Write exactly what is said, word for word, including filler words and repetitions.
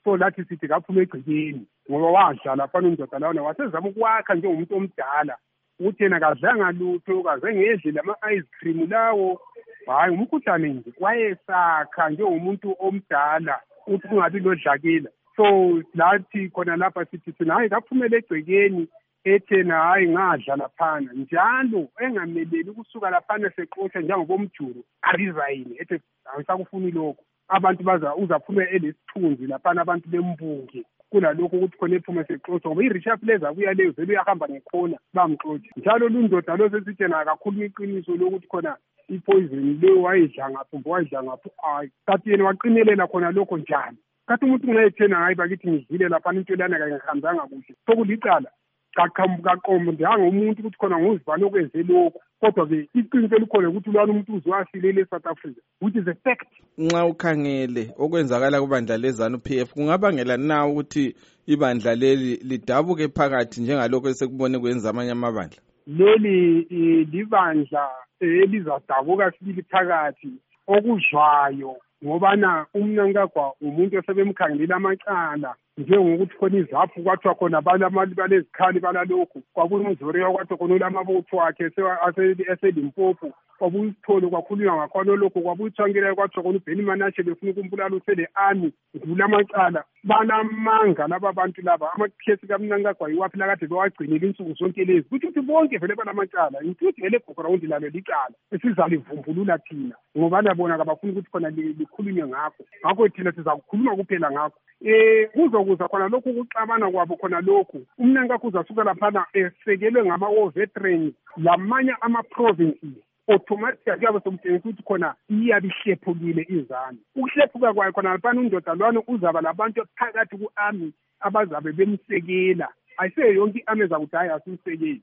so lathi sithi kaphuma egcekeni ngoba wadlala afana undoda lawana wasezama ukwakha njengomuntu omdala ukuthi yena kadlanga lutho kaze ngedle lama-ice cream lawo hayi umkhuhlane nje wayesakha njengomuntu omdala ukuthi kungabi lodlakela. So lathi khona lapha sithi thina hayi kaphumele egcekeni ethena hayi ngadla laphana njalo engameleli ukusuka laphana seqosha njengobomjuru arizayini ethi angisakufuni lokho abantu baza uzaphume elesithunzi laphana abantu bembunge kunalokho ukuthi khona ephume seqosha ngoba i-Richard Blaze abuya leyo vele uyahamba ngekhona bamxotsha njalo lundoda lo sesitshena kakhulu iqiniso lokuthi khona ipoison leyo wayidla ngapho wayidla ngapho hayi kanti yena waqinelela khona lokho njalo kathi umuntu ngayethena hayi bakithi ngidlile laphana into lana kangihambanga kuhle sokulicala kaqhamuka ndihanga umuntu ukuthi khona nguzibani okwenze lokho kodwa-ke iqiniso elikhona ukuthi lwana umuntu uzwasilele e-South Africa which is a fact. Nxa ukhangele okwenzakala kubandla le-ZANU P F kungabangela na ukuthi ibandla leli lidabuke phakathi njengalokho esekubone kwenza amanye amabandla? Leli libandla elizadabuka sibili phakathi okuzwayo ngobana umnankagwa umuntu osebemkhangelela amacala njengokuthi khona izaphu kwathiwa khona balezikhali balalokhu kwabuye umzoriya kwathiwa khona ulamabutho akhe eselimpopo kwabuye isithole kwakhulunywa ngakhona lokho kwabuye ithankela kwathiwa khona uBenny Manashe befuna ukumbulala usele ami kulamacala banamanga laba bantu laba amakhesi kamnankagwa yiwaphi lakade bewagcinile insuku zonke lezi kuthi ukuthi bonke vele banamacala intuthi vele background lalo licala esizalivumbulula thina ngoba nabona kabafuni ukuthi khona likhulunywe ngakho ngakho thina sizakukhuluma kuphela ngakho eh kuzokuza khona lokhu ukuxabana kwabo khona lokhu umnankagwa uzasuka laphana esekelwe ngama-war veterans lamanye ama-provinces automatically kuyabe sekutshengisa ukuthi khona iyabe ihlephukile izanu ukuhlephuka kwayo khona laphana undoda lwana uzaba labantu phakathi ku-army abazabe bemsekela ayisiyo yonke i-army ezakuthi hayi asimsekeli